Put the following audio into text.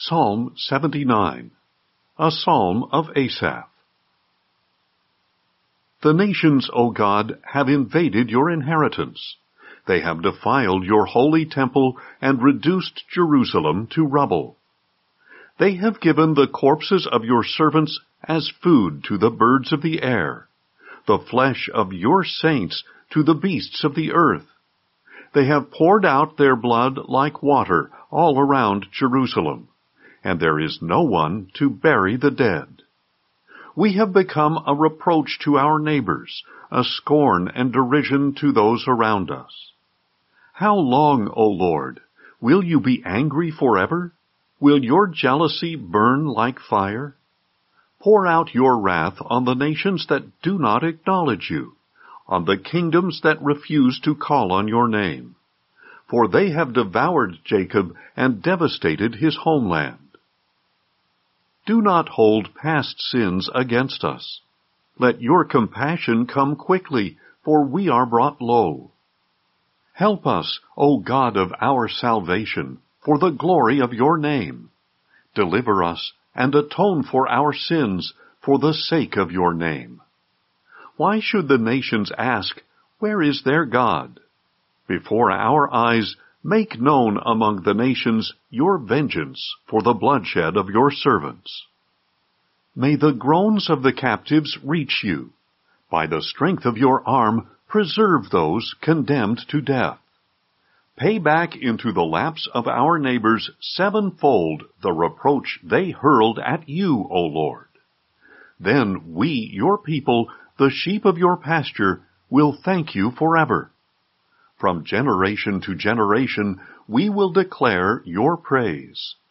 Psalm 79, a psalm of Asaph. The nations, O God, have invaded your inheritance. They have defiled your holy temple and reduced Jerusalem to rubble. They have given the corpses of your servants as food to the birds of the air, the flesh of your saints to the beasts of the earth. They have poured out their blood like water all around Jerusalem, and there is no one to bury the dead. We have become a reproach to our neighbors, a scorn and derision to those around us. How long, O Lord, will you be angry forever? Will your jealousy burn like fire? Pour out your wrath on the nations that do not acknowledge you, on the kingdoms that refuse to call on your name. For they have devoured Jacob and devastated his homeland. Do not hold past sins against us. Let your compassion come quickly, for we are brought low. Help us, O God of our salvation, for the glory of your name. Deliver us and atone for our sins for the sake of your name. Why should the nations ask, where is their God? Before our eyes, make known among the nations your vengeance for the bloodshed of your servants. May the groans of the captives reach you. By the strength of your arm, preserve those condemned to death. Pay back into the laps of our neighbors sevenfold the reproach they hurled at you, O Lord. Then we, your people, the sheep of your pasture, will thank you forever. From generation to generation, we will declare your praise.